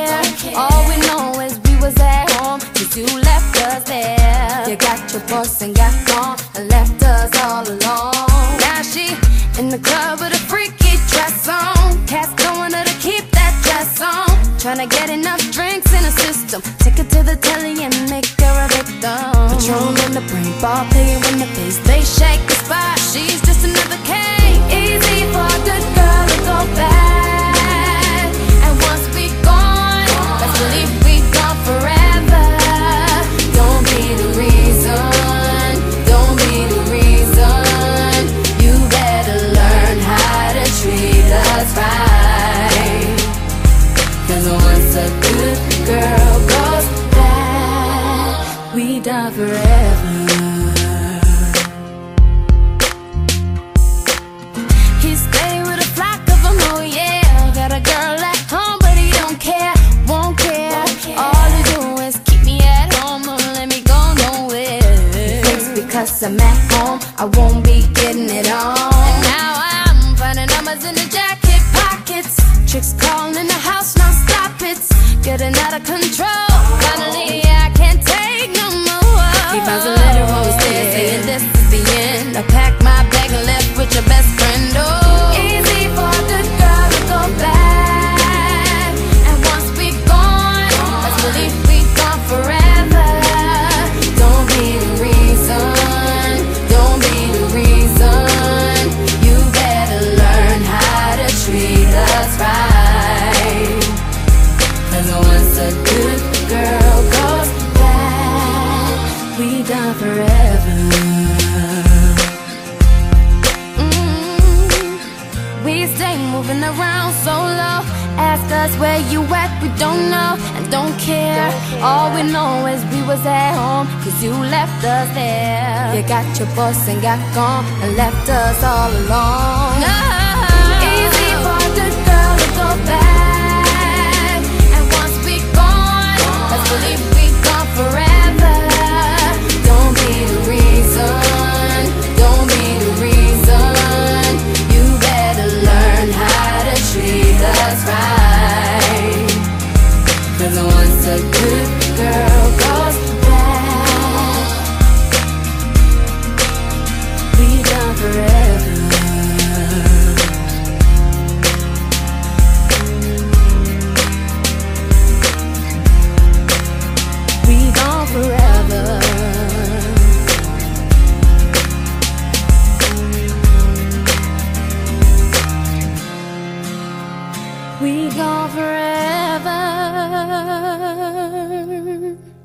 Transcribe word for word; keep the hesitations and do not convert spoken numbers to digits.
care. All we know is we was at home, cause you left us there. You got your boss and got gone and left us all alone. Now she in the club with a freaky dress on. Cats going her to keep that dress on. Tryna get enough drinks in the system. Take her to the telly and make her a victim. Patron in the brain, ball playing in the face. They shake the spot, she's just another case. Easy for a good girl to go bad. And once we gone, best believe we gone forever. Don't be the reason, don't be the reason. You better learn how to treat us right. Cause once a good girl goes bad, we die forever. He stay with a flock of them, oh yeah. Got a girl at home, but he don't care, won't care. All he do is keep me at home, won't let me go nowhere. He thinks because I'm at home, I won't be getting it on. And now I'm finding numbers in the jacket pockets. Chicks calling in the house, now stop it. Getting out of control. Finally, I can't take no more. He finds a letter on the stairs saying this is the end. I packed my bag and left with your best friend. Oh, easy for a good girl to go bad. And once we gone, let's believe we gone forever. Don't be the reason, don't be the reason. You better learn how to treat us right. Cause once a good girl goes bad, we die forever. Mm-hmm. We stay moving around so low. Ask us where you at, we don't know and don't care. All we know is we was at home, cause you left us there. You got your boss and got gone and left us all alone. No. Easy for a good girl to go back. And once we gone, let's believe we gone forever. Don't be the reason, don't be the reason. You better learn how to treat us right. Cause once a good girl goes bad, we done forever. We gone forever. We gone forever.